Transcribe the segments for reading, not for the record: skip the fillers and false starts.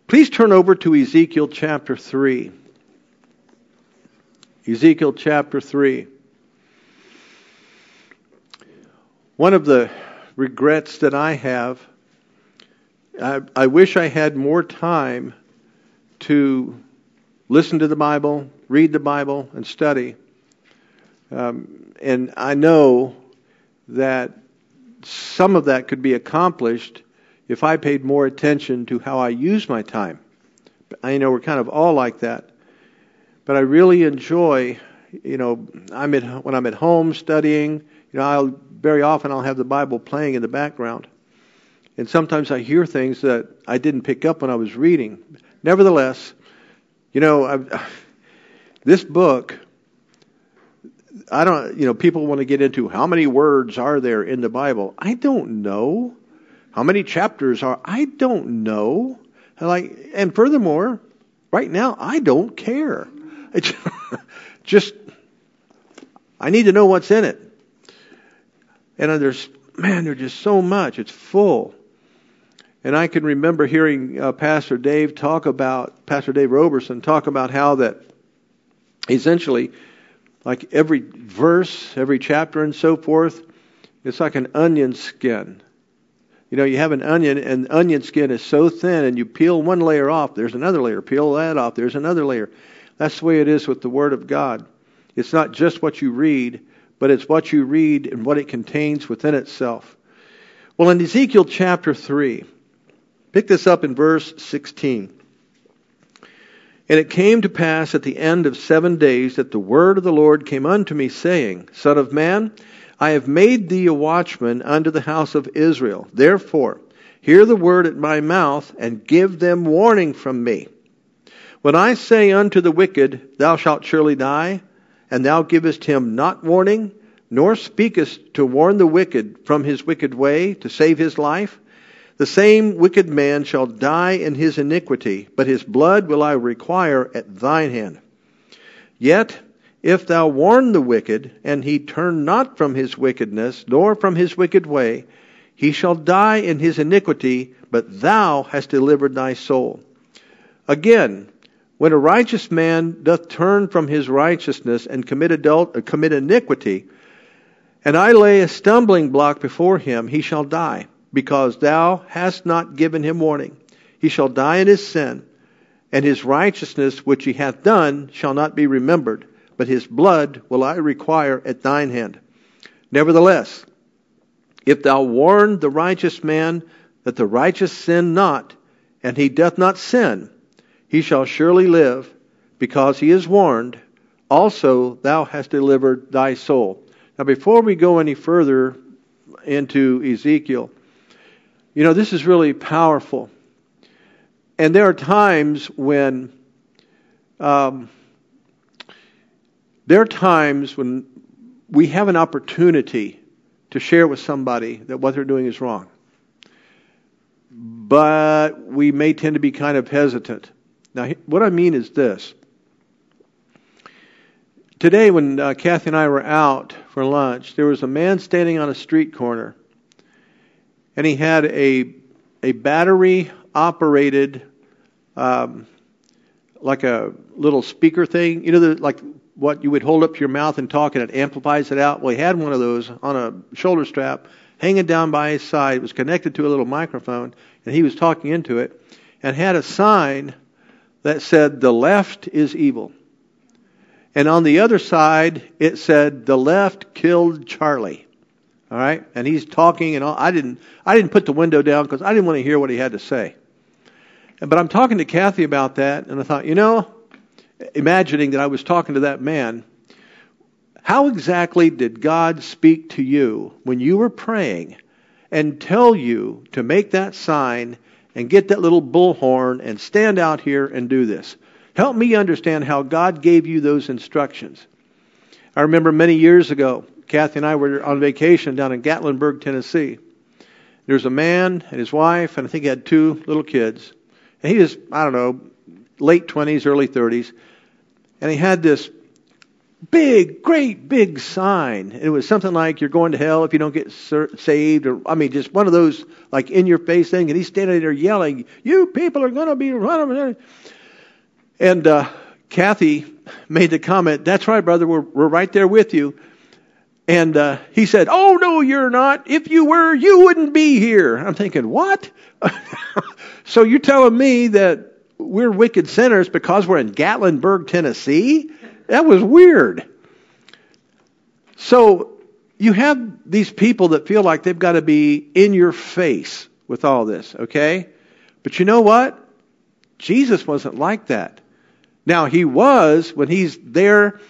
Please turn over to Ezekiel chapter 3. Ezekiel chapter 3. One of the regrets that I have, I wish I had more time to listen to the Bible, read the Bible, and study. And I know that some of that could be accomplished if I paid more attention to how I use my time. I know we're kind of all like that. But I really enjoy, when I'm at home studying, very often I'll have the Bible playing in the background. And sometimes I hear things that I didn't pick up when I was reading. Nevertheless, this book, people want to get into how many words are there in the Bible. I don't know. How many chapters are? I don't know. And furthermore, right now, I don't care. It's just, I need to know what's in it. And there's just so much. It's full. And I can remember hearing Pastor Dave Roberson talk about how that essentially, like every verse, every chapter and so forth, it's like an onion skin. You have an onion, and the onion skin is so thin, and you peel one layer off, there's another layer. Peel that off, there's another layer. That's the way it is with the Word of God. It's not just what you read, but it's what you read and what it contains within itself. Well, in Ezekiel chapter 3, pick this up in verse 16. And it came to pass at the end of 7 days that the word of the Lord came unto me, saying, Son of man, I have made thee a watchman unto the house of Israel. Therefore, hear the word at my mouth, and give them warning from me. When I say unto the wicked, Thou shalt surely die, and thou givest him not warning, nor speakest to warn the wicked from his wicked way, to save his life, the same wicked man shall die in his iniquity, but his blood will I require at thine hand. Yet, if thou warn the wicked, and he turn not from his wickedness, nor from his wicked way, he shall die in his iniquity, but thou hast delivered thy soul. Again, when a righteous man doth turn from his righteousness and commit iniquity, and I lay a stumbling block before him, he shall die, because thou hast not given him warning. He shall die in his sin, and his righteousness which he hath done shall not be remembered, but his blood will I require at thine hand. Nevertheless, if thou warn the righteous man that the righteous sin not, and he doth not sin, he shall surely live, because he is warned. Also thou hast delivered thy soul. Now before we go any further into Ezekiel, this is really powerful. And there are times when we have an opportunity to share with somebody that what they're doing is wrong. But we may tend to be kind of hesitant. Now, what I mean is this. Today, when Kathy and I were out for lunch, there was a man standing on a street corner, and he had a battery-operated, like a little speaker thing, like what you would hold up to your mouth and talk, and it amplifies it out. Well, he had one of those on a shoulder strap hanging down by his side. It was connected to a little microphone, and he was talking into it, and had a sign that said, "The left is evil." And on the other side, it said, "The left killed Charlie." All right? And he's talking, and all. I didn't put the window down because I didn't want to hear what he had to say. But I'm talking to Kathy about that, and I thought, imagining that I was talking to that man, how exactly did God speak to you when you were praying and tell you to make that sign and get that little bullhorn and stand out here and do this? Help me understand how God gave you those instructions. I remember many years ago, Kathy and I were on vacation down in Gatlinburg, Tennessee. There's a man and his wife, and I think he had 2 little kids. And he was, late 20s, early 30s. And he had this big, great big sign. It was something like, you're going to hell if you don't get saved, or just one of those like in your face thing. And he's standing there yelling, "You people are going to be running." And Kathy made the comment, "That's right, brother, we're right there with you." And he said, "Oh, no, you're not. If you were, you wouldn't be here." I'm thinking, what? So you're telling me that we're wicked sinners because we're in Gatlinburg, Tennessee? That was weird. So you have these people that feel like they've got to be in your face with all this, okay? But you know what? Jesus wasn't like that. Now, he was, when he's there,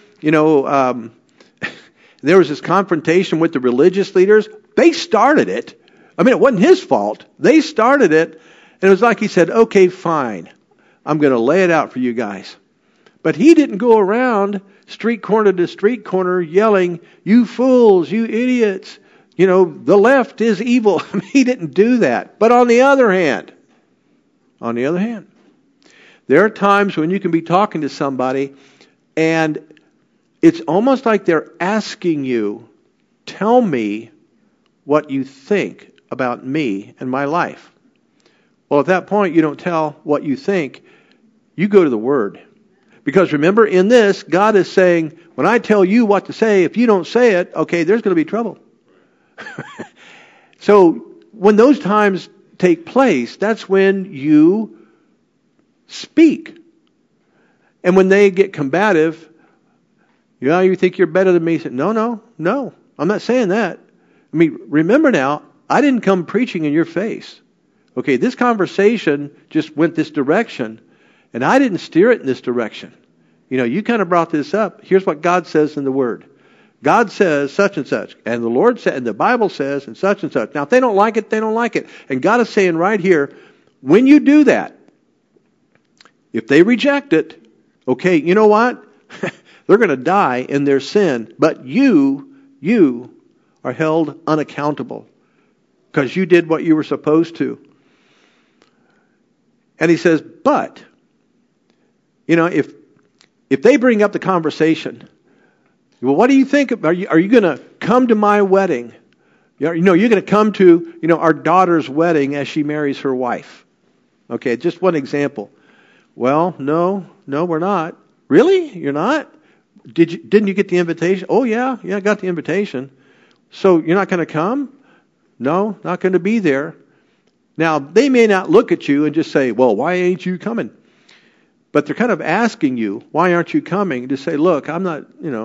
there was this confrontation with the religious leaders. They started it. It wasn't his fault. They started it. And it was like he said, "Okay, fine. I'm going to lay it out for you guys." But he didn't go around street corner to street corner yelling, "You fools, you idiots. The left is evil." He didn't do that. But on the other hand, there are times when you can be talking to somebody and it's almost like they're asking you, "Tell me what you think about me and my life." Well, at that point, you don't tell what you think. You go to the Word. Because remember, in this, God is saying, when I tell you what to say, if you don't say it, okay, there's going to be trouble. So when those times take place, that's when you speak. And when they get combative, you think you're better than me. Say, no, I'm not saying that. Remember now, I didn't come preaching in your face. Okay, this conversation just went this direction, and I didn't steer it in this direction. You kind of brought this up. Here's what God says in the Word. God says such and such, and the Lord said, and the Bible says, and such and such. Now, if they don't like it, they don't like it. And God is saying right here, when you do that, if they reject it, okay, you know what? They're going to die in their sin, but you are held unaccountable because you did what you were supposed to. And he says, but, if they bring up the conversation, well, what do you think? Are you going to come to my wedding? You're going to come to, our daughter's wedding as she marries her wife. Okay, just one example. Well, no, we're not. Really? You're not? Didn't you get the invitation? Oh, yeah, I got the invitation. So you're not going to come? No, not going to be there. Now, they may not look at you and just say, "Well, why ain't you coming?" But they're kind of asking you, "Why aren't you coming?" To say, "Look, I'm not,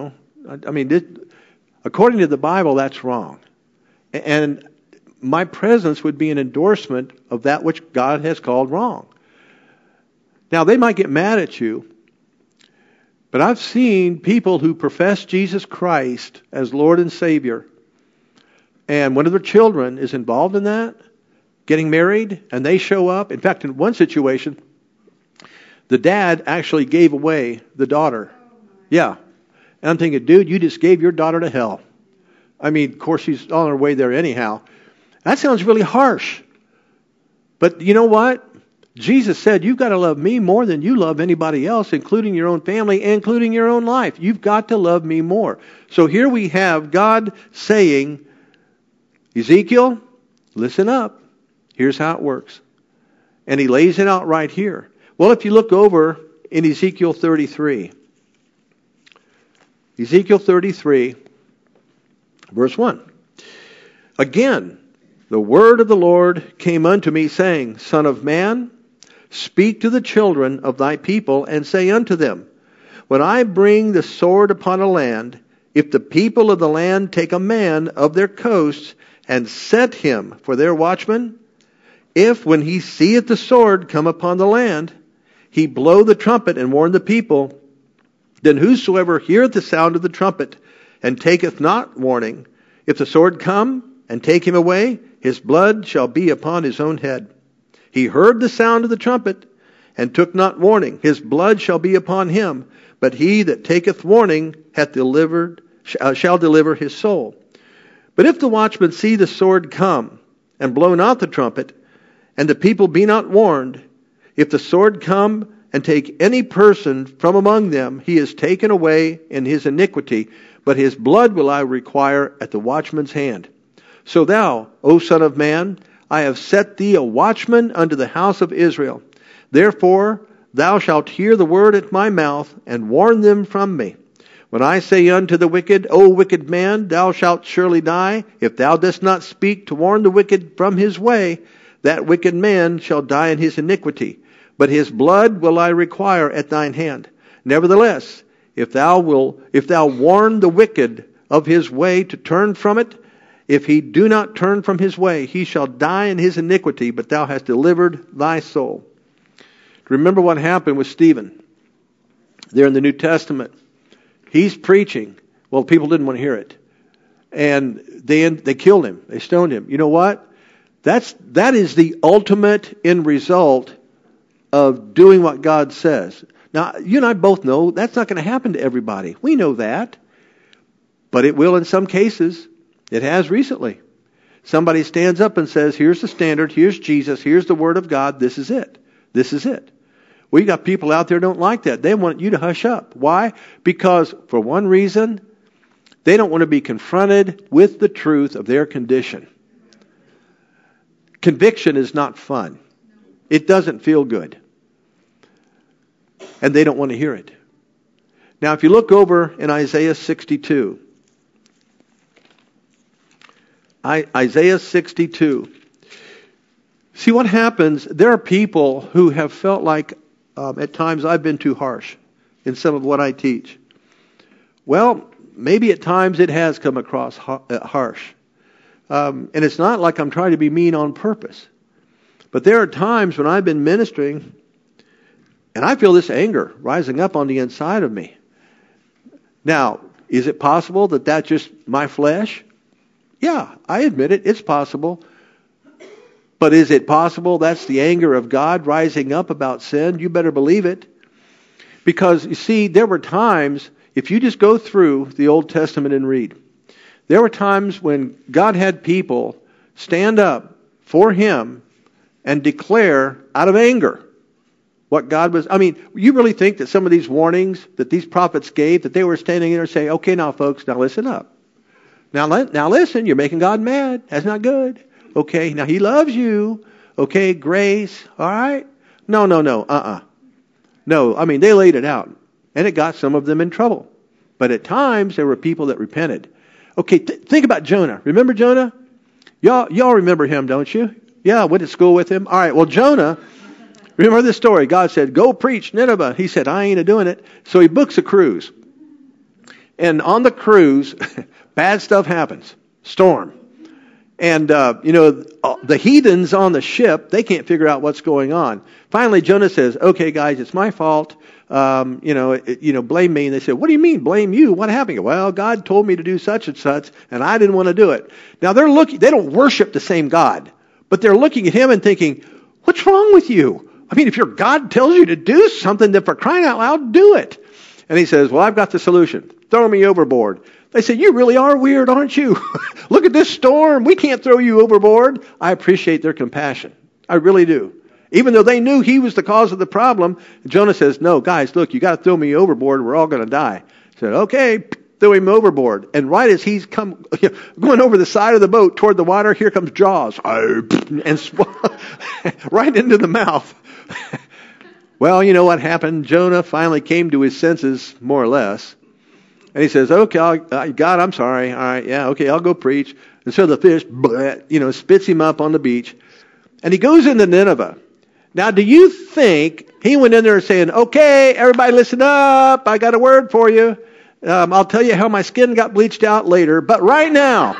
according to the Bible, that's wrong. And my presence would be an endorsement of that which God has called wrong." Now, they might get mad at you, but I've seen people who profess Jesus Christ as Lord and Savior, and one of their children is involved in that, getting married, and they show up. In fact, in one situation, the dad actually gave away the daughter. Yeah. And I'm thinking, dude, you just gave your daughter to hell. Of course, she's on her way there anyhow. That sounds really harsh. But you know what? Jesus said, you've got to love me more than you love anybody else, including your own family, including your own life. You've got to love me more. So here we have God saying, Ezekiel, listen up. Here's how it works. And he lays it out right here. Well, if you look over in Ezekiel 33. Ezekiel 33, verse 1. Again, the word of the Lord came unto me, saying, Son of man, speak to the children of thy people, and say unto them, When I bring the sword upon a land, if the people of the land take a man of their coasts, and set him for their watchman, if, when he seeth the sword come upon the land, he blow the trumpet and warn the people, then whosoever heareth the sound of the trumpet, and taketh not warning, if the sword come and take him away, his blood shall be upon his own head. He heard the sound of the trumpet, and took not warning, his blood shall be upon him, but he that taketh warning shall deliver his soul. But if the watchman see the sword come, and blow not the trumpet, and the people be not warned, if the sword come and take any person from among them, he is taken away in his iniquity, but his blood will I require at the watchman's hand. So thou, O son of man, I have set thee a watchman unto the house of Israel. Therefore thou shalt hear the word at my mouth, and warn them from me. When I say unto the wicked, O wicked man, thou shalt surely die, if thou dost not speak to warn the wicked from his way, that wicked man shall die in his iniquity, but his blood will I require at thine hand. Nevertheless, if thou warn the wicked of his way to turn from it, if he do not turn from his way, he shall die in his iniquity, but thou hast delivered thy soul. Remember what happened with Stephen there in the New Testament. He's preaching. Well, people didn't want to hear it. And they killed him. They stoned him. You know what? That is the ultimate end result of doing what God says. Now, you and I both know that's not going to happen to everybody. We know that. But it will in some cases. It has recently. Somebody stands up and says, here's the standard, here's Jesus, here's the Word of God, this is it. This is it. We got people out there who don't like that. They want you to hush up. Why? Because, for one reason, they don't want to be confronted with the truth of their condition. Conviction is not fun. It doesn't feel good. And they don't want to hear it. Now, if you look over in Isaiah 62, Isaiah 62. See what happens, there are people who have felt like at times I've been too harsh in some of what I teach. Well, maybe at times it has come across harsh. And it's not like I'm trying to be mean on purpose. But there are times when I've been ministering and I feel this anger rising up on the inside of me. Now, is it possible that that's just my flesh? Yeah, I admit it. It's possible. But is it possible that's the anger of God rising up about sin? You better believe it. Because, you see, there were times, if you just go through the Old Testament and read, there were times when God had people stand up for Him and declare out of anger what God was. I mean, you really think that some of these warnings that these prophets gave, that they were standing there saying, okay, now folks, now listen up. Now listen, you're making God mad. That's not good. Okay, now He loves you. Okay, grace. All right? No. No, I mean, they laid it out. And it got some of them in trouble. But at times, there were people that repented. Okay, think about Jonah. Remember Jonah? Y'all remember him, don't you? Yeah, I went to school with him. All right, well, Jonah, remember this story. God said, go preach Nineveh. He said, I ain't doing it. So he books a cruise. And on the cruise, bad stuff happens. Storm. And, the heathens on the ship, they can't figure out what's going on. Finally, Jonah says, okay, guys, it's my fault. Blame me. And they said, what do you mean, blame you? What happened? Well, God told me to do such and such, and I didn't want to do it. Now, they don't worship the same God, but they're looking at him and thinking, what's wrong with you? I mean, if your God tells you to do something, then for crying out loud, do it. And he says, well, I've got the solution. Throw me overboard. They say, you really are weird, aren't you? Look at this storm. We can't throw you overboard. I appreciate their compassion. I really do. Even though they knew he was the cause of the problem, Jonah says, no, guys, look, you got to throw me overboard. We're all going to die. He said, okay, throw him overboard. And right as he's going over the side of the boat toward the water, here comes Jaws. And right into the mouth. Well, you know what happened? Jonah finally came to his senses, more or less. And he says, okay, God, I'm sorry. All right, yeah, okay, I'll go preach. And so the fish, spits him up on the beach. And he goes into Nineveh. Now, do you think he went in there saying, okay, everybody listen up. I got a word for you. I'll tell you how my skin got bleached out later. But right now,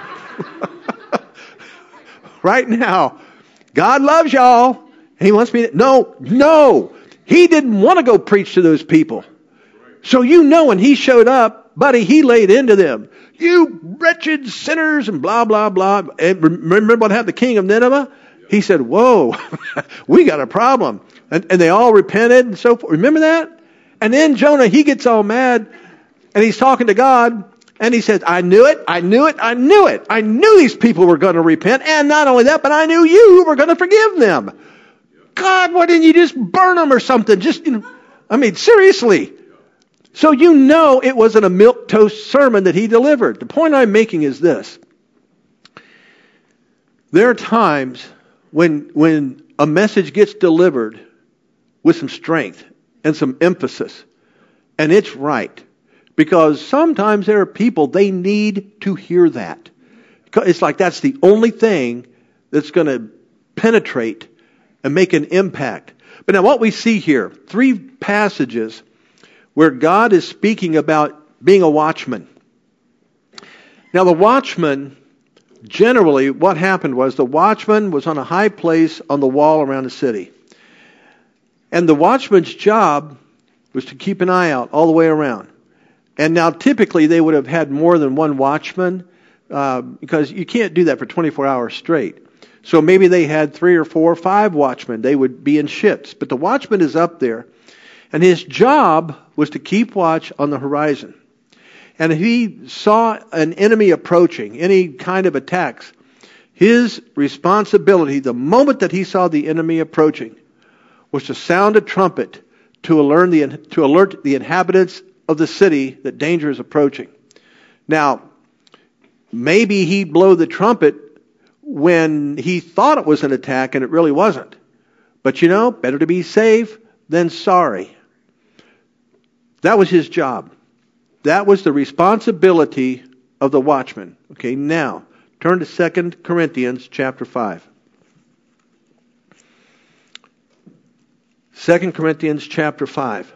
God loves y'all. And He wants me to, no. He didn't want to go preach to those people. So when He showed up, buddy, He laid into them. You wretched sinners and blah, blah, blah. And remember what happened to the king of Nineveh? He said, whoa, we got a problem. And they all repented and so forth. Remember that? And then Jonah, he gets all mad and he's talking to God and he says, I knew it. I knew these people were going to repent. And not only that, but I knew you were going to forgive them. God, why didn't you just burn them or something? I mean, seriously. So you know it wasn't a milquetoast sermon that he delivered. The point I'm making is this. There are times when a message gets delivered with some strength and some emphasis, and it's right. Because sometimes there are people, they need to hear that. It's like that's the only thing that's going to penetrate and make an impact. But now what we see here, 3 passages where God is speaking about being a watchman. Now the watchman, generally what happened was the watchman was on a high place on the wall around the city. And the watchman's job was to keep an eye out all the way around. And now typically they would have had more than one watchman because you can't do that for 24 hours straight. So maybe they had 3 or 4 or 5 watchmen. They would be in shifts. But the watchman is up there. And his job was to keep watch on the horizon. And if he saw an enemy approaching, any kind of attacks, his responsibility, the moment that he saw the enemy approaching, was to sound a trumpet to alert the inhabitants of the city that danger is approaching. Now, maybe he'd blow the trumpet when he thought it was an attack and it really wasn't. But better to be safe than sorry. That was his job. That was the responsibility of the watchman. Okay, now, turn to 2 Corinthians chapter 5. 2 Corinthians chapter 5.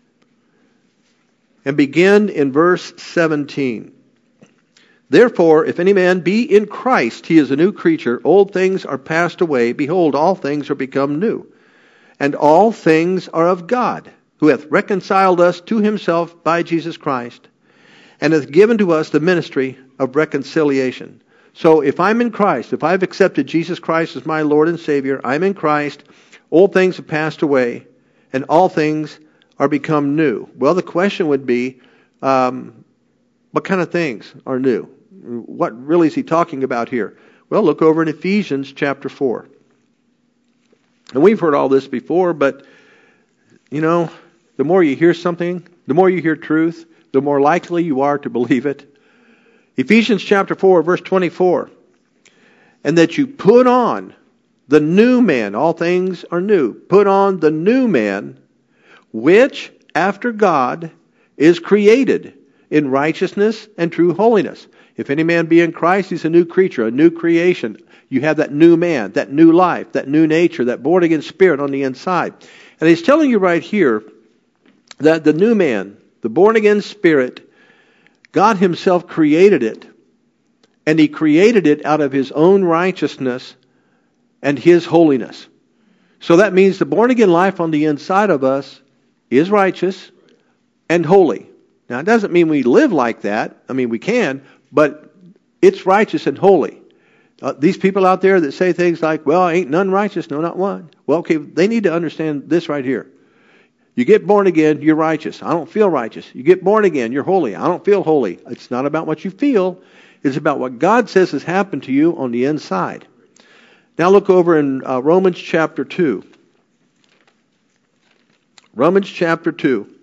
And begin in verse 17. Therefore, if any man be in Christ, he is a new creature. Old things are passed away. Behold, all things are become new. And all things are of God, who hath reconciled us to himself by Jesus Christ, and hath given to us the ministry of reconciliation. So if I'm in Christ, if I've accepted Jesus Christ as my Lord and Savior, I'm in Christ, old things have passed away, and all things are become new. Well, the question would be, what kind of things are new? What really is he talking about here? Well, look over in Ephesians chapter 4. And we've heard all this before, but, the more you hear something, the more you hear truth, the more likely you are to believe it. Ephesians chapter 4, verse 24. And that you put on the new man. All things are new. Put on the new man, which after God is created in righteousness and true holiness. If any man be in Christ, he's a new creature, a new creation. You have that new man, that new life, that new nature, that born again spirit on the inside. And he's telling you right here that the new man, the born again spirit, God himself created it. And he created it out of his own righteousness and his holiness. So that means the born again life on the inside of us is righteous and holy. Now, it doesn't mean we live like that. I mean, we can, but it's righteous and holy. These people out there that say things like, well, ain't none righteous, no, not one. Well, okay, they need to understand this right here. You get born again, you're righteous. I don't feel righteous. You get born again, you're holy. I don't feel holy. It's not about what you feel. It's about what God says has happened to you on the inside. Now look over in Romans chapter 2. Romans chapter 2.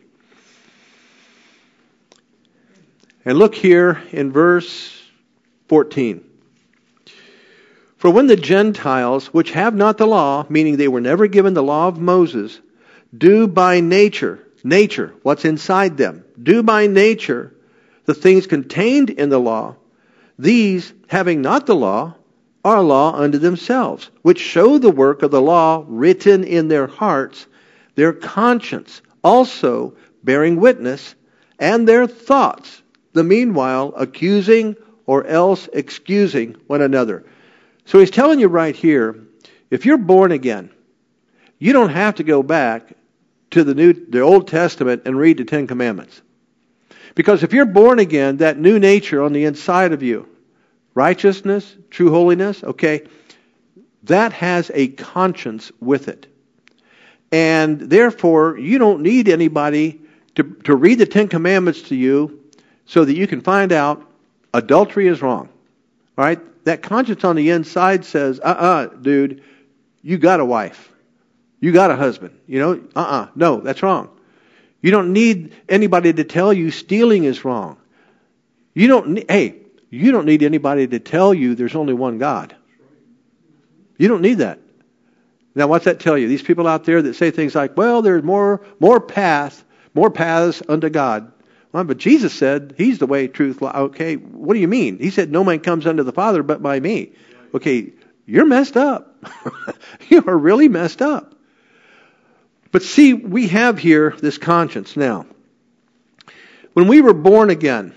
And look here in verse 14. For when the Gentiles, which have not the law, meaning they were never given the law of Moses, do by nature, what's inside them, do by nature the things contained in the law, these, having not the law, are a law unto themselves, which show the work of the law written in their hearts, their conscience also bearing witness, and their thoughts, the meanwhile accusing or else excusing one another. So he's telling you right here, if you're born again, you don't have to go back to the Old Testament and read the Ten Commandments. Because if you're born again, that new nature on the inside of you, righteousness, true holiness, okay, that has a conscience with it. And therefore, you don't need anybody to read the Ten Commandments to you so that you can find out adultery is wrong. All right? That conscience on the inside says, dude, you got a wife. You got a husband. No, that's wrong. You don't need anybody to tell you stealing is wrong. You don't need anybody to tell you there's only one God. You don't need that. Now, what's that tell you? These people out there that say things like, well, there's more paths unto God. Well, but Jesus said He's the way, truth, life. Okay, what do you mean? He said, no man comes unto the Father but by me. Okay, you're messed up. You are really messed up. But see, we have here this conscience now. When we were born again,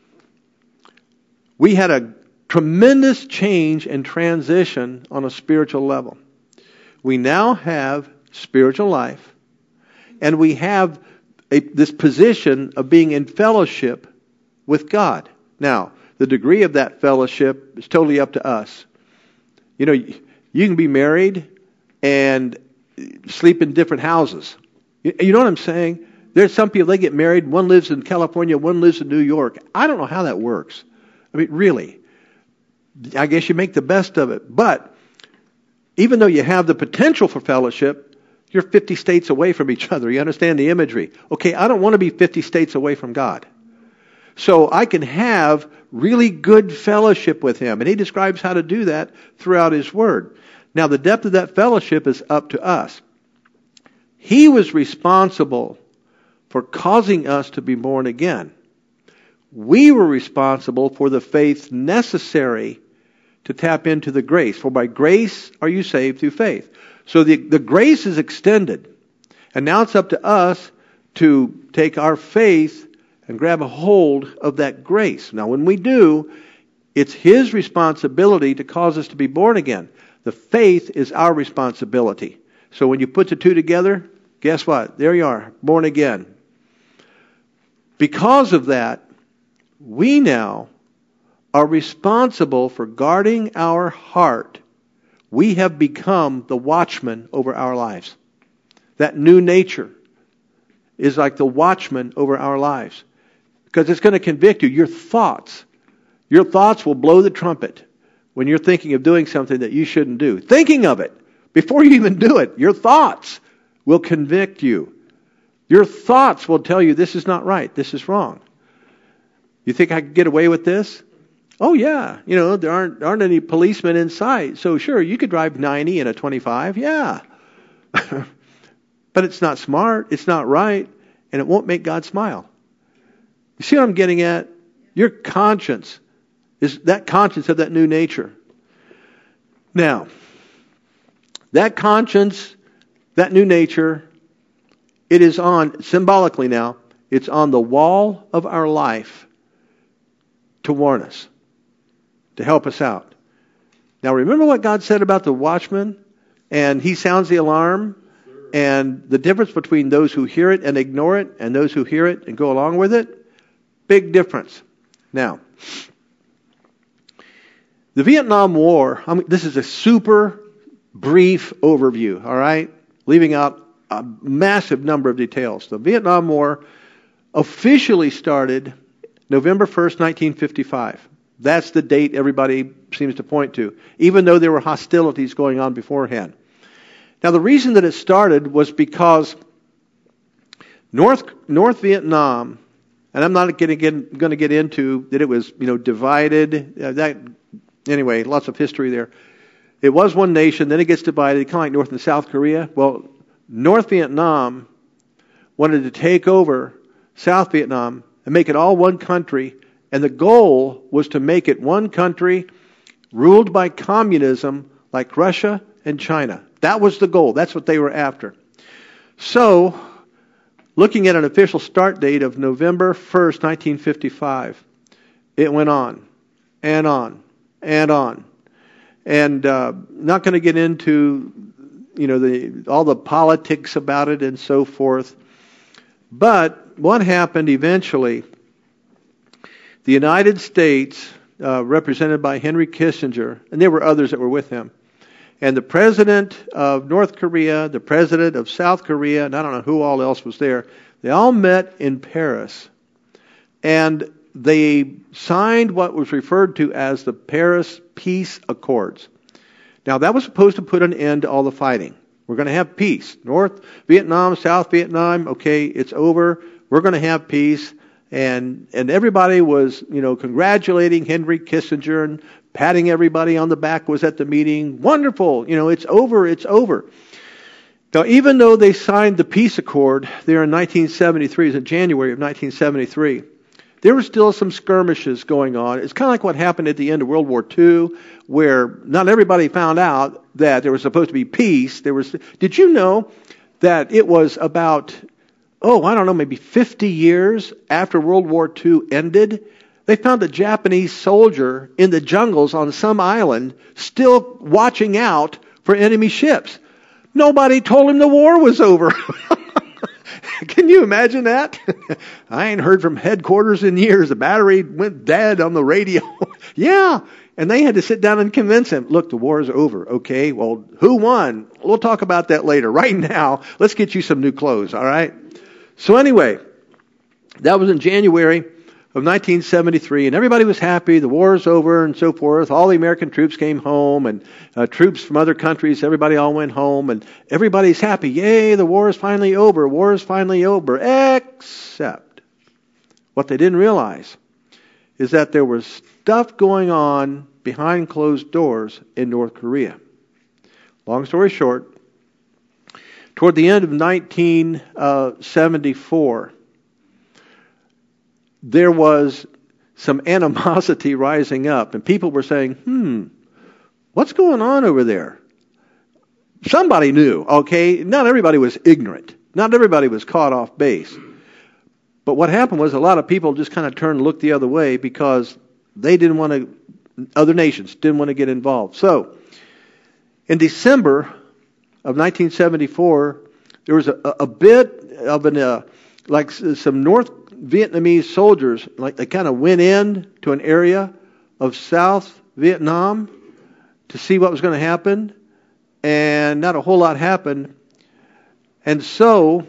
we had a tremendous change and transition on a spiritual level. We now have spiritual life, and we have this position of being in fellowship with God. Now, the degree of that fellowship is totally up to us. You know, you can be married and sleep in different houses. You know what I'm saying? There's some people, they get married, one lives in California, one lives in New York. I don't know how that works. I mean, really. I guess you make the best of it. But even though you have the potential for fellowship, you're 50 states away from each other. You understand the imagery? Okay, I don't want to be 50 states away from God. So I can have really good fellowship with Him. And He describes how to do that throughout His Word. Now, the depth of that fellowship is up to us. He was responsible for causing us to be born again. We were responsible for the faith necessary to tap into the grace. For by grace are you saved through faith. So the grace is extended. And now it's up to us to take our faith and grab a hold of that grace. Now when we do, it's His responsibility to cause us to be born again. The faith is our responsibility. So when you put the two together, guess what? There you are, born again. Because of that, we now are responsible for guarding our heart. We have become the watchman over our lives. That new nature is like the watchman over our lives. Because it's going to convict you. Your thoughts will blow the trumpet when you're thinking of doing something that you shouldn't do. Thinking of it, before you even do it, your thoughts will convict you. Your thoughts will tell you this is not right, this is wrong. You think I could get away with this? Oh yeah, there aren't any policemen in sight. So sure, you could drive 90 in a 25. Yeah. But it's not smart, it's not right, and it won't make God smile. You see what I'm getting at? Your conscience is that conscience of that new nature. Now, that conscience, that new nature, it is on, symbolically now, it's on the wall of our life to warn us, to help us out. Now remember what God said about the watchman? And he sounds the alarm. And the difference between those who hear it and ignore it and those who hear it and go along with it, big difference. Now, the Vietnam War, this is a super brief overview, all right? Leaving out a massive number of details. The Vietnam War officially started November 1st, 1955. That's the date everybody seems to point to, even though there were hostilities going on beforehand. Now, the reason that it started was because North Vietnam, and I'm not going to get into that it was divided. Anyway, lots of history there. It was one nation, then it gets divided, kind of like North and South Korea. Well, North Vietnam wanted to take over South Vietnam and make it all one country, and the goal was to make it one country ruled by communism like Russia and China. That was the goal. That's what they were after. So, looking at an official start date of November 1st, 1955, it went on and on and on. And not going to get into all the politics about it and so forth. But what happened eventually, the United States, represented by Henry Kissinger, and there were others that were with him, and the president of North Korea, the president of South Korea, and I don't know who all else was there, they all met in Paris. And they signed what was referred to as the Paris Peace Accords. Now, that was supposed to put an end to all the fighting. We're going to have peace. North Vietnam, South Vietnam, okay, it's over. We're going to have peace. And everybody was, congratulating Henry Kissinger and patting everybody on the back was at the meeting. Wonderful. It's over. It's over. Now, even though they signed the peace accord there in 1973, it was in January of 1973, there were still some skirmishes going on. It's kind of like what happened at the end of World War II, where not everybody found out that there was supposed to be peace. Did you know that it was about, maybe 50 years after World War II ended, they found a Japanese soldier in the jungles on some island still watching out for enemy ships. Nobody told him the war was over. Can you imagine that? I ain't heard from headquarters in years. The battery went dead on the radio. Yeah. And they had to sit down and convince him, look, the war is over. Okay, well, who won? We'll talk about that later. Right now, let's get you some new clothes, all right? So anyway, that was in January of 1973, and everybody was happy. The war is over and so forth. All the American troops came home, and troops from other countries, everybody all went home, and everybody's happy. Yay, the war is finally over. War is finally over. Except what they didn't realize is that there was stuff going on behind closed doors in North Korea. Long story short, toward the end of 1974, there was some animosity rising up, and people were saying, what's going on over there? Somebody knew, okay? Not everybody was ignorant. Not everybody was caught off base. But what happened was a lot of people just kind of turned and looked the other way because they didn't want to, other nations didn't want to get involved. So, in December of 1974, there was a bit of some North Vietnamese soldiers, like they kind of went in to an area of South Vietnam to see what was going to happen, and not a whole lot happened. And so,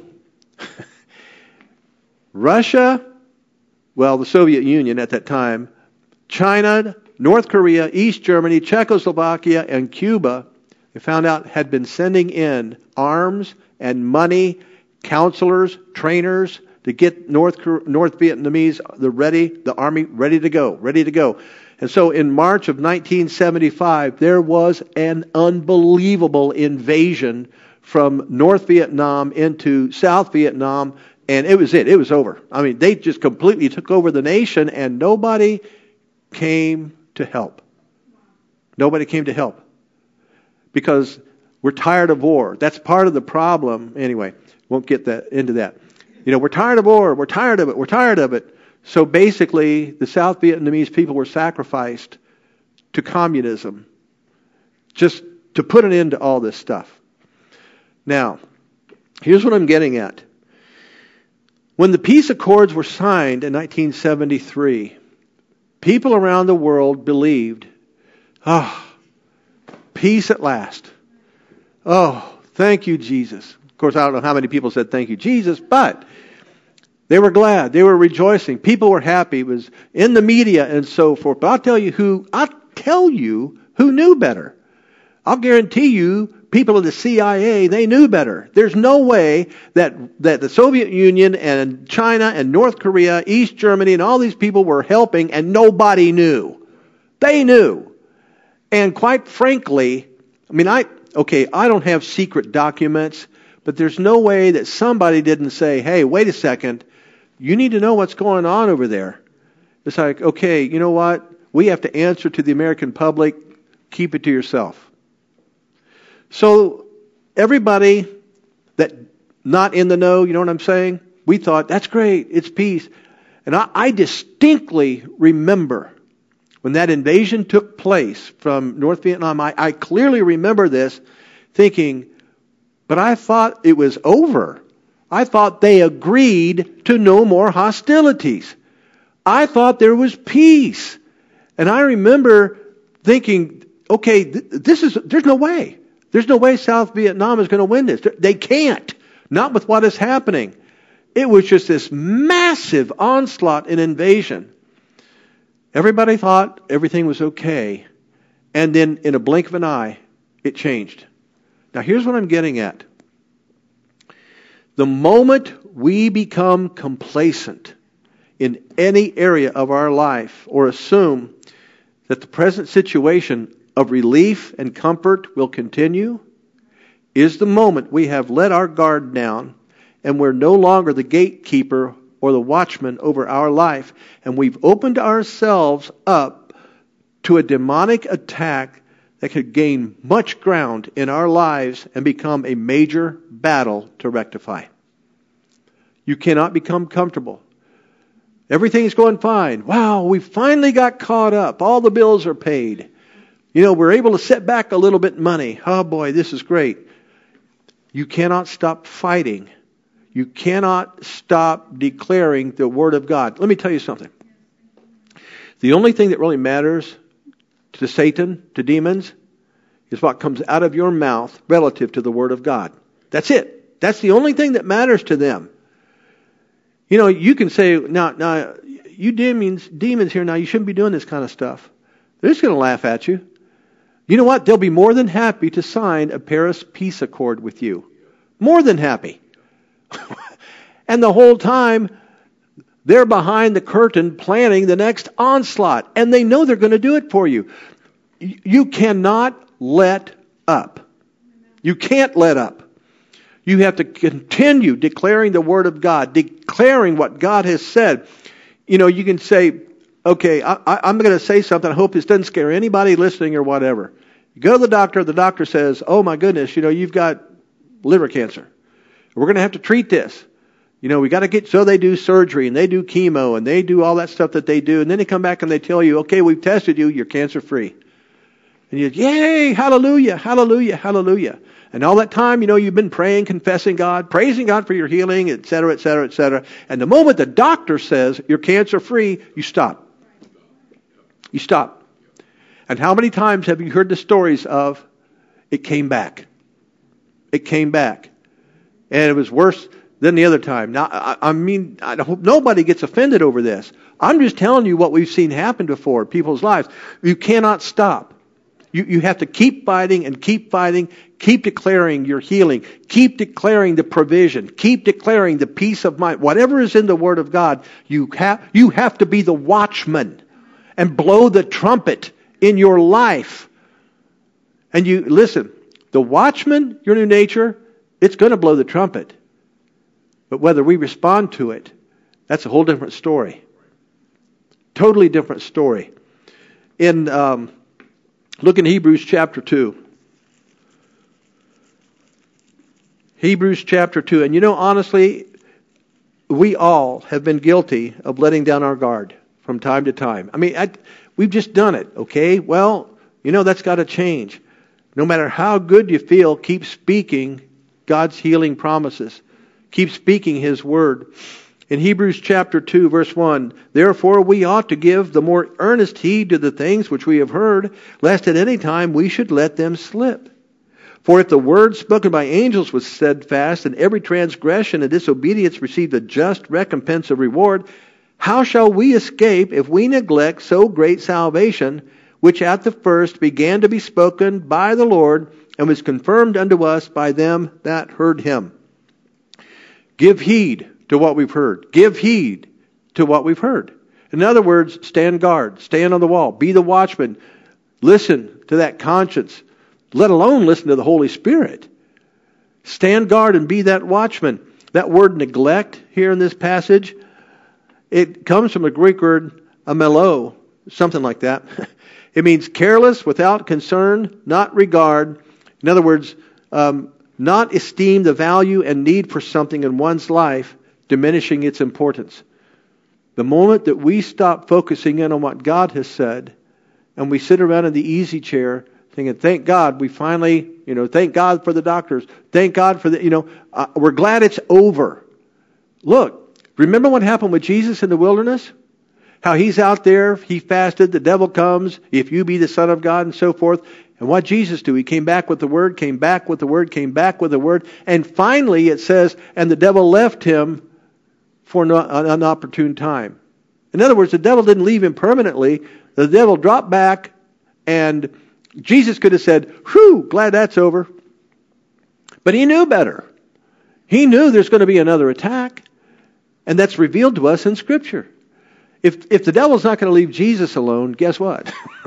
Russia, the Soviet Union at that time, China, North Korea, East Germany, Czechoslovakia, and Cuba, they found out had been sending in arms and money, counselors, trainers, to get North Vietnamese, the army ready to go. And so in March of 1975, there was an unbelievable invasion from North Vietnam into South Vietnam, and it was over. I mean, they just completely took over the nation, and nobody came to help. Nobody came to help. Because we're tired of war. That's part of the problem. Anyway, won't get into that. We're tired of war. We're tired of it. So basically, the South Vietnamese people were sacrificed to communism just to put an end to all this stuff. Now, here's what I'm getting at. When the peace accords were signed in 1973, people around the world believed, peace at last. Oh, thank you, Jesus. Of course, I don't know how many people said thank you, Jesus, but they were glad. They were rejoicing. People were happy. It was in the media and so forth. But I'll tell you who knew better. I'll guarantee you, people of the CIA, they knew better. There's no way that the Soviet Union and China and North Korea, East Germany, and all these people were helping and nobody knew. They knew. And quite frankly, I don't have secret documents, but there's no way that somebody didn't say, hey, wait a second, you need to know what's going on over there. It's like, okay, you know what? We have to answer to the American public. Keep it to yourself. So everybody that not in the know, you know what I'm saying? We thought, that's great, it's peace. And I distinctly remember when that invasion took place from North Vietnam, I clearly remember this thinking, but I thought it was over. I thought they agreed to no more hostilities. I thought there was peace. And I remember thinking, okay, there's no way. There's no way South Vietnam is going to win this. They can't. Not with what is happening. It was just this massive onslaught and invasion. Everybody thought everything was okay. And then in a blink of an eye, it changed. Now here's what I'm getting at. The moment we become complacent in any area of our life or assume that the present situation of relief and comfort will continue is the moment we have let our guard down and we're no longer the gatekeeper or the watchman over our life, and we've opened ourselves up to a demonic attack that could gain much ground in our lives and become a major battle to rectify. You cannot become comfortable. Everything's going fine. Wow, we finally got caught up. All the bills are paid. We're able to set back a little bit money. Oh boy, this is great. You cannot stop fighting. You cannot stop declaring the Word of God. Let me tell you something. The only thing that really matters to Satan, to demons, is what comes out of your mouth relative to the Word of God. That's it. That's the only thing that matters to them. You can say, now, you demons here, now you shouldn't be doing this kind of stuff. They're just going to laugh at you. You know what? They'll be more than happy to sign a Paris Peace Accord with you. More than happy. And the whole time, they're behind the curtain planning the next onslaught. And they know they're going to do it for you. You cannot let up. You can't let up. You have to continue declaring the Word of God, declaring what God has said. You can say, okay, I'm going to say something. I hope this doesn't scare anybody listening or whatever. You go to the doctor says, oh my goodness, you've got liver cancer. We're going to have to treat this. We got to so they do surgery and they do chemo and they do all that stuff that they do. And then they come back and they tell you, okay, we've tested you, you're cancer free. And you, yay, hallelujah, hallelujah, hallelujah. And all that time, you've been praying, confessing God, praising God for your healing, et cetera, et cetera, et cetera. And the moment the doctor says you're cancer free, you stop. You stop. And how many times have you heard the stories of it came back? It came back. And it was worse than the other time. Now, I hope nobody gets offended over this. I'm just telling you what we've seen happen before in people's lives. You cannot stop. You have to keep fighting and keep fighting. Keep declaring your healing. Keep declaring the provision. Keep declaring the peace of mind. Whatever is in the Word of God, you have to be the watchman and blow the trumpet in your life. And listen, the watchman, your new nature, it's going to blow the trumpet. But whether we respond to it, that's a whole different story. Totally different story. Look in Hebrews chapter 2. Hebrews chapter 2. And honestly, we all have been guilty of letting down our guard from time to time. We've just done it, okay? Well, that's got to change. No matter how good you feel, keep speaking God's healing promises. Keep speaking His Word. In Hebrews chapter 2, verse 1, therefore we ought to give the more earnest heed to the things which we have heard, lest at any time we should let them slip. For if the word spoken by angels was steadfast, and every transgression and disobedience received a just recompense of reward, how shall we escape if we neglect so great salvation, which at the first began to be spoken by the Lord, and was confirmed unto us by them that heard Him? Give heed to what we've heard. Give heed to what we've heard. In other words, stand guard. Stand on the wall. Be the watchman. Listen to that conscience. Let alone listen to the Holy Spirit. Stand guard and be that watchman. That word neglect here in this passage, it comes from the Greek word amelo, something like that. It means careless, without concern, not regard. In other words, not esteem the value and need for something in one's life, diminishing its importance. The moment that we stop focusing in on what God has said, and we sit around in the easy chair thinking, thank God we finally, thank God for the doctors, thank God for the, we're glad it's over. Look, remember what happened with Jesus in the wilderness? How He's out there, He fasted, the devil comes, if you be the Son of God, and so forth. And what Jesus do? He came back with the Word, came back with the Word, came back with the Word. And finally it says, and the devil left Him for an opportune time. In other words, the devil didn't leave Him permanently. The devil dropped back, and Jesus could have said, whew, glad that's over. But he knew better. He knew there's going to be another attack. And that's revealed to us in Scripture. If the devil's not going to leave Jesus alone, guess what?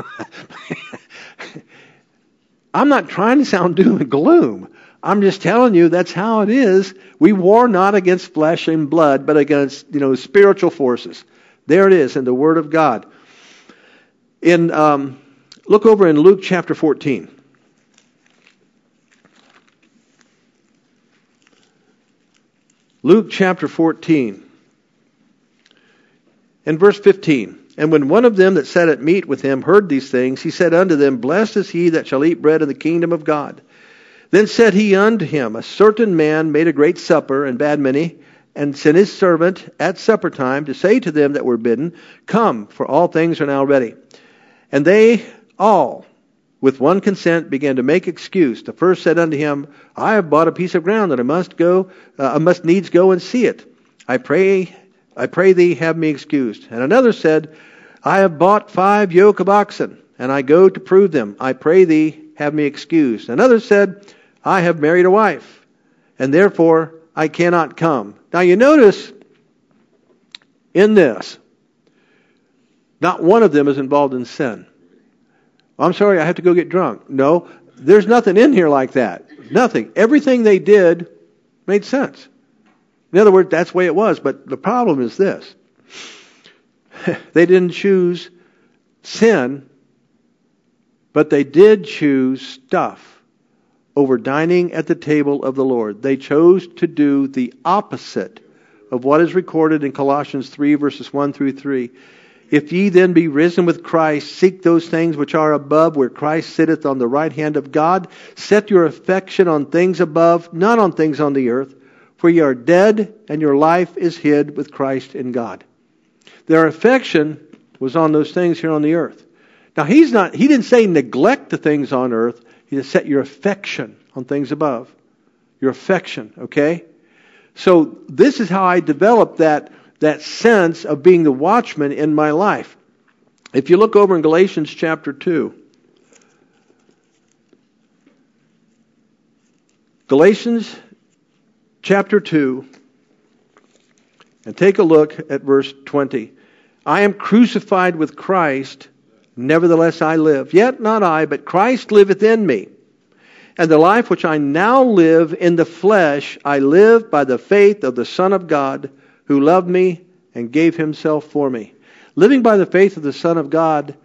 I'm not trying to sound doom and gloom. I'm just telling you that's how it is. We war not against flesh and blood, but against, spiritual forces. There it is in the Word of God. Look over in Luke chapter 14. Luke chapter 14. And verse 15. And when one of them that sat at meat with him heard these things, he said unto them, Blessed is he that shall eat bread in the kingdom of God. Then said he unto him, A certain man made a great supper, and bade many, and sent his servant at supper time to say to them that were bidden, Come, for all things are now ready. And they all, with one consent, began to make excuse. The first said unto him, I have bought a piece of ground, and I must needs go and see it. I pray thee, have me excused. And another said, I have bought 5 yoke of oxen, and I go to prove them. I pray thee, have me excused. Another said, I have married a wife, and therefore I cannot come. Now you notice in this, not one of them is involved in sin. I'm sorry, I have to go get drunk. No, there's nothing in here like that. Nothing. Everything they did made sense. In other words, that's the way it was. But the problem is this. They didn't choose sin, but they did choose stuff over dining at the table of the Lord. They chose to do the opposite of what is recorded in Colossians 3, verses 1 through 3. If ye then be risen with Christ, seek those things which are above, where Christ sitteth on the right hand of God. Set your affection on things above, not on things on the earth. For ye are dead, and your life is hid with Christ in God. Their affection was on those things here on the earth. Now he didn't say neglect the things on earth. He said set your affection on things above. Your affection, okay? So this is how I developed that sense of being the watchman in my life. If you look over in Galatians chapter 2. Galatians chapter 2. And take a look at verse 20. I am crucified with Christ, nevertheless I live. Yet not I, but Christ liveth in me. And the life which I now live in the flesh, I live by the faith of the Son of God, who loved me and gave himself for me. Living by the faith of the Son of God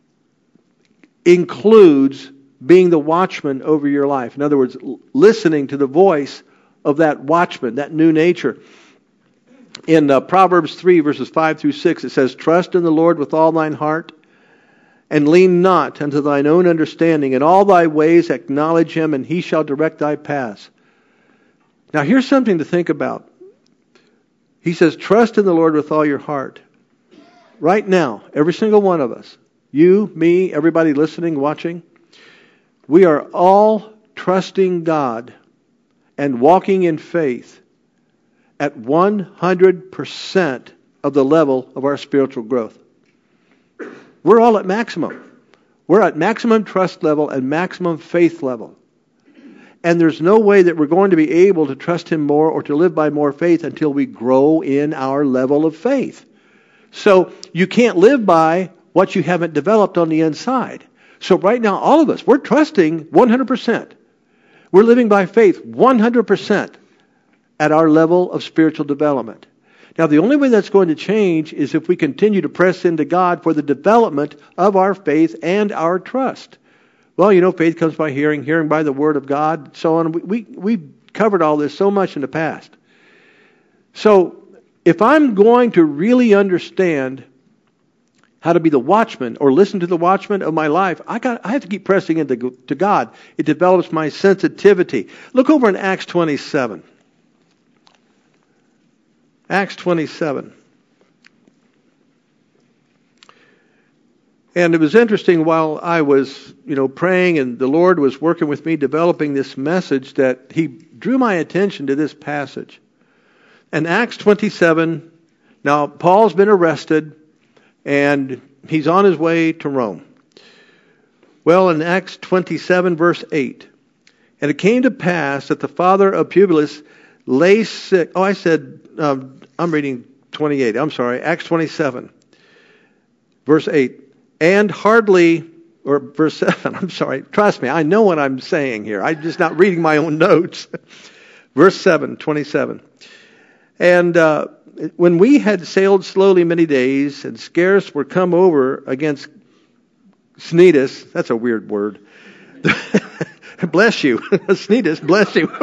includes being the watchman over your life. In other words, listening to the voice of that watchman, that new nature. In Proverbs 3, verses 5 through 6, it says, Trust in the Lord with all thine heart, and lean not unto thine own understanding. In all thy ways acknowledge him, and he shall direct thy paths. Now here's something to think about. He says, trust in the Lord with all your heart. Right now, every single one of us, you, me, everybody listening, watching, we are all trusting God and walking in faith at 100% of the level of our spiritual growth. We're all at maximum. We're at maximum trust level and maximum faith level. And there's no way that we're going to be able to trust him more or to live by more faith until we grow in our level of faith. So you can't live by what you haven't developed on the inside. So right now, all of us, we're trusting 100%. We're living by faith 100% at our level of spiritual development. Now, the only way that's going to change is if we continue to press into God for the development of our faith and our trust. Well, faith comes by hearing, hearing by the Word of God, so on. We've covered all this so much in the past. So, if I'm going to really understand how to be the watchman or listen to the watchman of my life, I have to keep pressing into God. It develops my sensitivity. Look over in Acts 27. Acts 27. And it was interesting while I was, praying and the Lord was working with me developing this message that He drew my attention to this passage. In Acts 27, now Paul's been arrested and he's on his way to Rome. Well, in Acts 27, verse 8, And it came to pass that the father of Publius lay sick. Oh, I said, I'm reading 28. I'm sorry, Acts 27, verse 8. And hardly, or verse 7, I'm sorry. Trust me, I know what I'm saying here. I'm just not reading my own notes. Verse 7, 27. And when we had sailed slowly many days, and scarce were come over against Cnidus, that's a weird word. Bless you. Cnidus, bless you.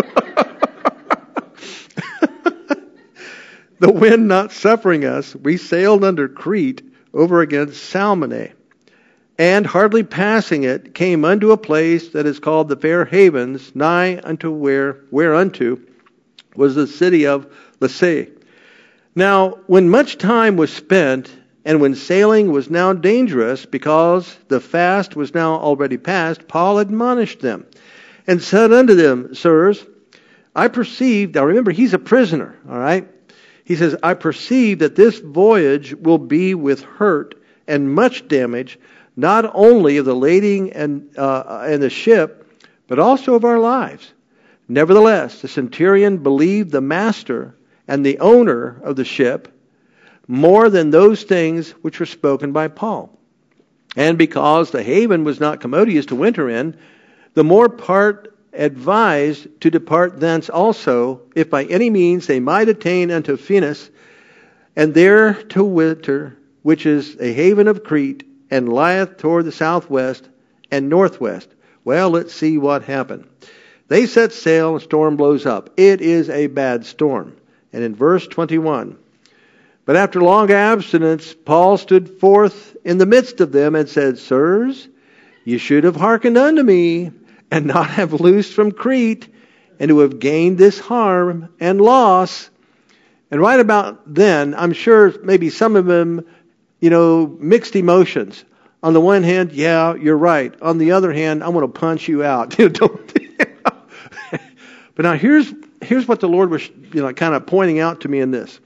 The wind not suffering us, we sailed under Crete over against Salmone, and hardly passing it, came unto a place that is called the Fair Havens, nigh unto whereunto was the city of Lasea. Now, when much time was spent, and when sailing was now dangerous, because the fast was now already past, Paul admonished them, and said unto them, Sirs, I perceive, now remember, he's a prisoner, all right? He says, I perceive that this voyage will be with hurt and much damage, not only of the lading and the ship, but also of our lives. Nevertheless, the centurion believed the master and the owner of the ship more than those things which were spoken by Paul. And because the haven was not commodious to winter in, the more part advised to depart thence also, if by any means they might attain unto Phoenix, and there to winter, which is a haven of Crete, and lieth toward the southwest and northwest. Well, let's see what happened. They set sail, and storm blows up. It is a bad storm. And in verse 21, but after long abstinence, Paul stood forth in the midst of them and said, Sirs, you should have hearkened unto me, and not have loosed from Crete, and to have gained this harm and loss. And right about then, I'm sure maybe some of them, mixed emotions. On the one hand, yeah, you're right. On the other hand, I'm going to punch you out. But now here's what the Lord was, kind of pointing out to me in this.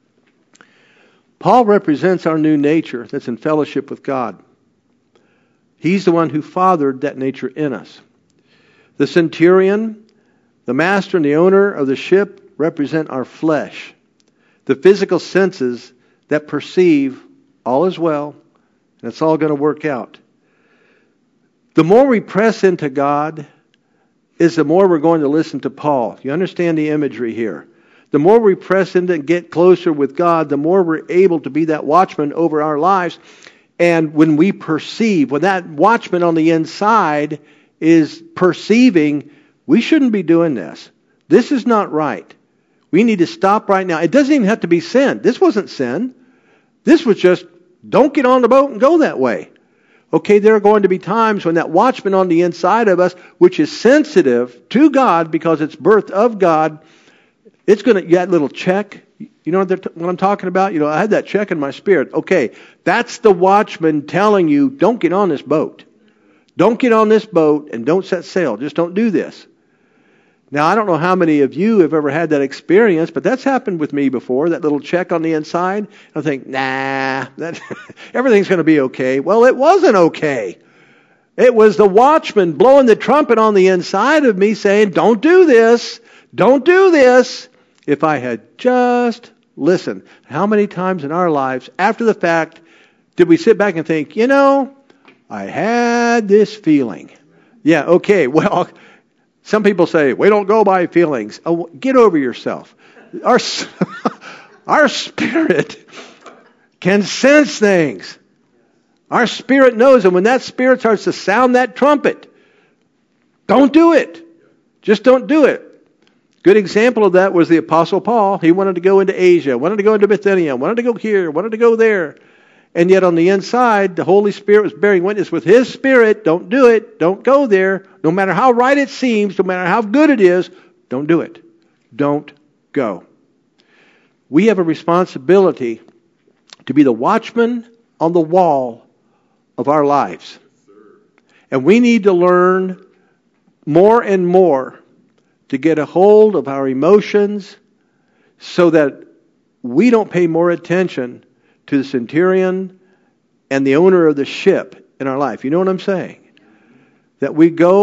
Paul represents our new nature that's in fellowship with God. He's the one who fathered that nature in us. The centurion, the master and the owner of the ship represent our flesh, the physical senses that perceive all is well, and it's all going to work out. The more we press into God is the more we're going to listen to Paul. You understand the imagery here? The more we press into and get closer with God, the more we're able to be that watchman over our lives. And when we perceive, when that watchman on the inside is perceiving, we shouldn't be doing this. This is not right. We need to stop right now. It doesn't even have to be sin. This wasn't sin. This was just, don't get on the boat and go that way. Okay, there are going to be times when that watchman on the inside of us, which is sensitive to God because it's birth of God, it's going to, that little check, you know what I'm talking about? I had that check in my spirit. Okay, that's the watchman telling you, don't get on this boat. Don't get on this boat and don't set sail. Just don't do this. Now, I don't know how many of you have ever had that experience, but that's happened with me before, that little check on the inside. I think, everything's going to be okay. Well, it wasn't okay. It was the watchman blowing the trumpet on the inside of me saying, don't do this. Don't do this. If I had just listened. How many times in our lives, after the fact, did we sit back and think, I had this feeling. Yeah, okay, well, some people say, we don't go by feelings. Oh, get over yourself. Our spirit can sense things. Our spirit knows, and when that spirit starts to sound that trumpet, don't do it. Just don't do it. Good example of that was the Apostle Paul. He wanted to go into Asia, wanted to go into Bithynia, wanted to go here, wanted to go there. And yet on the inside, the Holy Spirit was bearing witness with His Spirit. Don't do it. Don't go there. No matter how right it seems, no matter how good it is, don't do it. Don't go. We have a responsibility to be the watchman on the wall of our lives. And we need to learn more and more to get a hold of our emotions so that we don't pay more attention to the centurion and the owner of the ship in our life. You know what I'm saying? That we go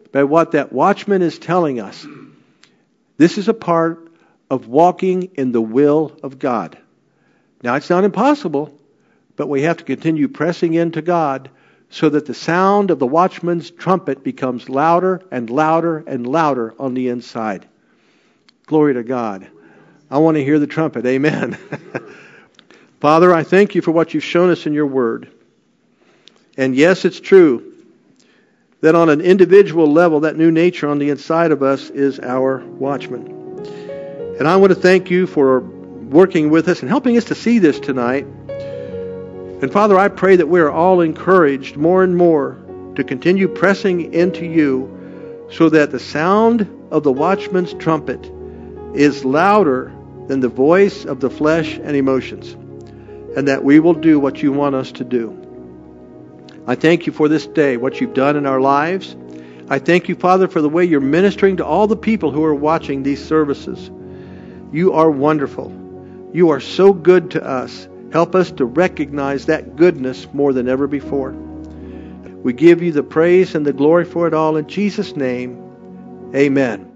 by what that watchman is telling us. This is a part of walking in the will of God. Now, it's not impossible, but we have to continue pressing into God so that the sound of the watchman's trumpet becomes louder and louder and louder on the inside. Glory to God. I want to hear the trumpet. Amen. Father, I thank you for what you've shown us in your word. And yes, it's true that on an individual level, that new nature on the inside of us is our watchman. And I want to thank you for working with us and helping us to see this tonight. And Father, I pray that we are all encouraged more and more to continue pressing into you so that the sound of the watchman's trumpet is louder than the voice of the flesh and emotions, and that we will do what you want us to do. I thank you for this day, what you've done in our lives. I thank you, Father, for the way you're ministering to all the people who are watching these services. You are wonderful. You are so good to us. Help us to recognize that goodness more than ever before. We give you the praise and the glory for it all in Jesus' name. Amen.